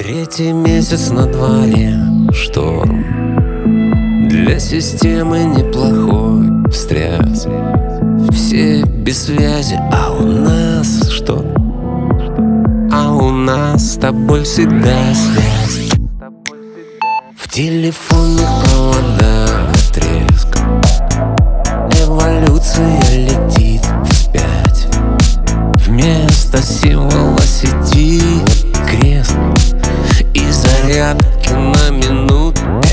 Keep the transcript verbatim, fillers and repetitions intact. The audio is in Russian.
Третий месяц на дворе, шторм. Для системы неплохой встряс. Все без связи, а у нас что? А у нас с тобой всегда связь. В телефонных проводах треск. Эволюция летит вспять. Вместо символа сети крест. И зарядки на минуту